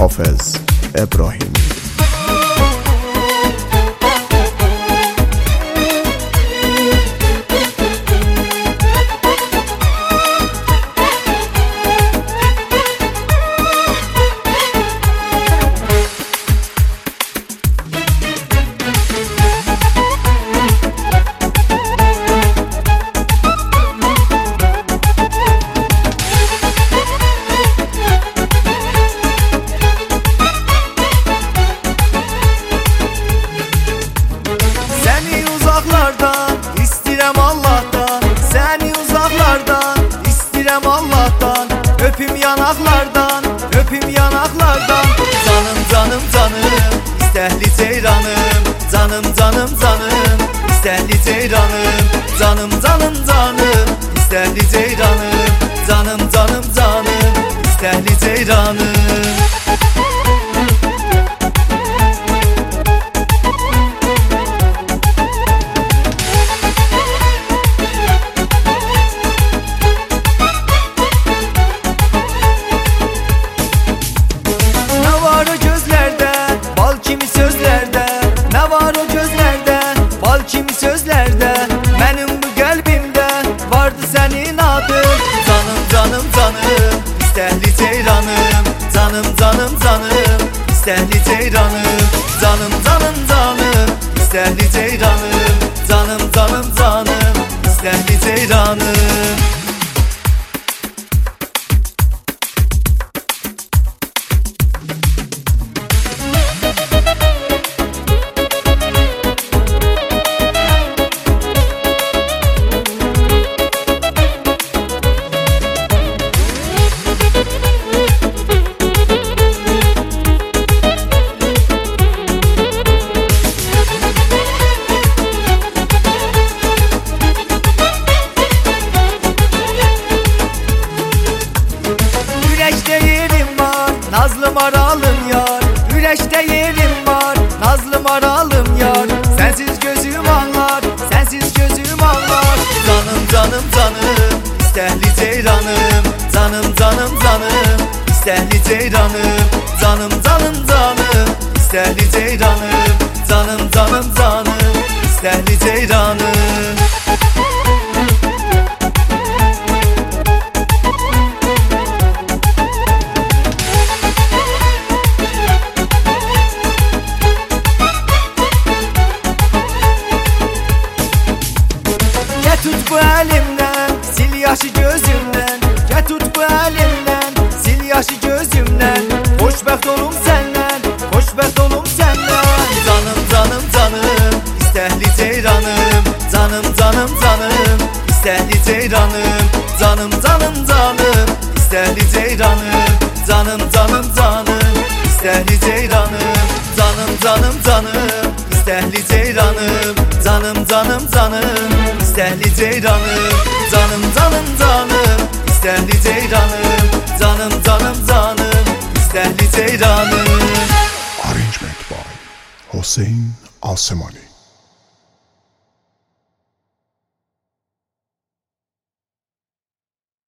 Hafız İbrahim. Allah'tan öpüm yanaklardan, öpüm yanaklardan. Canım canım canım, istehli ceyranım. Canım canım canım, istehli ceyranım. Canım canım canım, istehli ceyranım. Canım canım canım, istehli ceyranım. Kimi sözlerde, benim bu kalbimde vardı senin adın. Canım canım canım, istehli ceyranım. Canım canım canım, istehli ceyranım. Canım canım canım, istehli ceyranım. Canım canım canım, istehli ceyranım. Nazlım aralım yar, yürekte yerim var. Nazlım aralım yar, sensiz gözüm anlar, sensiz gözüm anlar. Canım canım canım, istehli ceyranım. Canım canım canım, istehli ceyranım. Canım canım canım, istehli ceyranım. Canım canım canım, istehli ceyranım. Tut bu elimden, sil yaşı gözümden. Gel tut bu elimden, sil yaşı gözümden. Hoşbext olum senden, hoşbext olum senden. Canım canım canım, istehli ceyranım. Canım canım canım, istehli ceyranım. Canım canım canım, istehli ceyranım. Canım canım canım, istehli ceyranım. Canım canım canım, istehli ceyranım. Canım canım canım, istehli ceyranım. Canım canım canım, istehli ceyranım. Canım canım canım, istehli ceyranım. Arrangement by Hüseyin Alsemani.